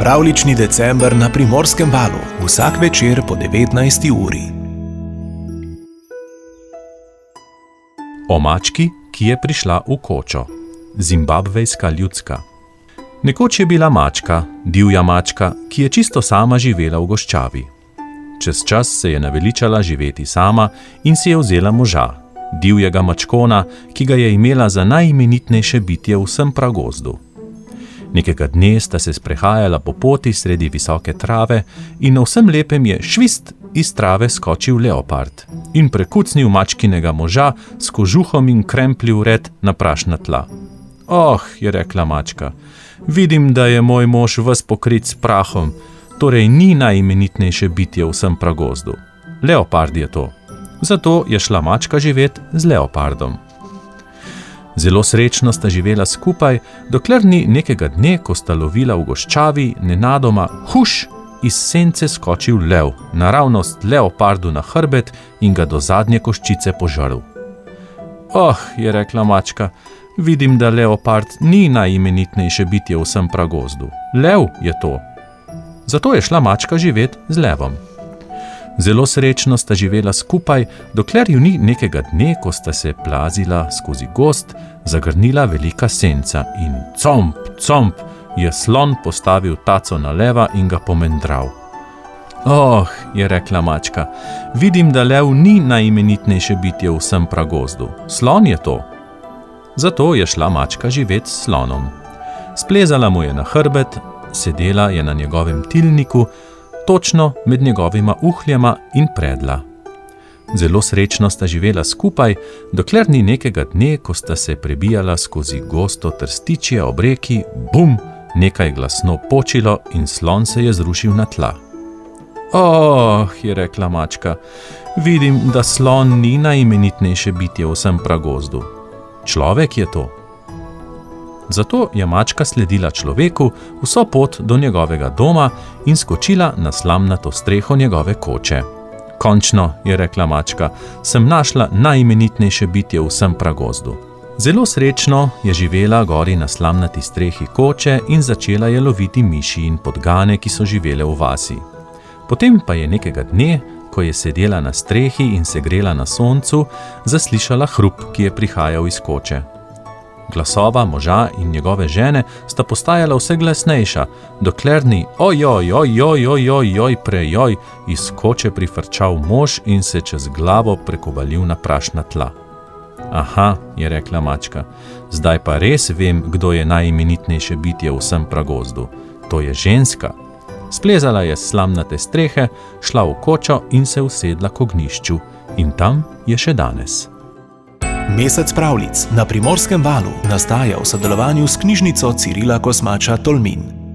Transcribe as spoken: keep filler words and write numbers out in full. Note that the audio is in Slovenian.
Pravljični december na Primorskem valu, vsak večer po devetnajsti uri. O mački, ki je prišla v kočo. Zimbabvejska ljudska. Nekoč je bila mačka, divja mačka, ki je čisto sama živela v goščavi. Čez čas se je naveličala živeti sama in si je vzela moža, divjega mačkona, ki ga je imela za najimenitnejše bitje v vsem pragozdu. Nekega dne sta se sprehajala po poti sredi visoke trave in na vsem lepem je švist iz trave skočil leopard in prekucnil mačkinega moža s kožuhom in kremplji vred na prašna tla. Oh, je rekla mačka, vidim, da je moj mož ves pokrit s prahom, torej ni najimenitnejše bitje v vsem pragozdu. Leopard je to. Zato je šla mačka živet z leopardom. Zelo srečno sta živela skupaj, dokler ni nekega dne, ko sta lovila v goščavi, nenadoma huš iz sence skočil lev, naravnost leopardu na hrbet in ga do zadnje koščice požrl. Oh, je rekla mačka, vidim, da leopard ni najimenitnejše bitje v vsem pragozdu. Lev je to. Zato je šla mačka živet z levom. Zelo srečno sta živela skupaj, dokler ju ni nekega dne, ko sta se plazila skozi gozd, zagrnila velika senca in comp, comp, je slon postavil taco na leva in ga pomendral. Oh, je rekla mačka, vidim, da lev ni najimenitnejše bitje v vsem pragozdu. Slon je to. Zato je šla mačka živet s slonom. Splezala mu je na hrbet, sedela je na njegovem tilniku, točno med njegovima uhljama in predla. Zelo srečno sta živela skupaj, dokler ni nekega dne, ko sta se prebijala skozi gosto trstičje ob reki, bum, nekaj glasno počilo in slon se je zrušil na tla. Oh, je rekla mačka, vidim, da slon ni najimenitnejše bitje v vsem pragozdu. Človek je to. Zato je mačka sledila človeku vso pot do njegovega doma in skočila na slamnato streho njegove koče. Končno, je rekla mačka, sem našla najimenitnejše bitje v vsem pragozdu. Zelo srečno je živela gori na slamnati strehi koče in začela je loviti miši in podgane, ki so živele v vasi. Potem pa je nekega dne, ko je sedela na strehi in se grela na soncu, zaslišala hrup, ki je prihajal iz koče. Glasova moža in njegove žene sta postajala vse glasnejša, dokler ni ojoj, ojoj, ojoj, ojoj, prejoj iz koče prifrčal mož in se čez glavo prekobalil na prašna tla. Aha, je rekla mačka, zdaj pa res vem, kdo je najimenitnejše bitje v vsem pragozdu. To je ženska. Splezala je s slamnate strehe, šla v kočo in se usedla k ognjišču. In tam je še danes. Mesec pravljic na Primorskem valu nastaja v sodelovanju s knjižnico Cirila Kosmača Tolmin.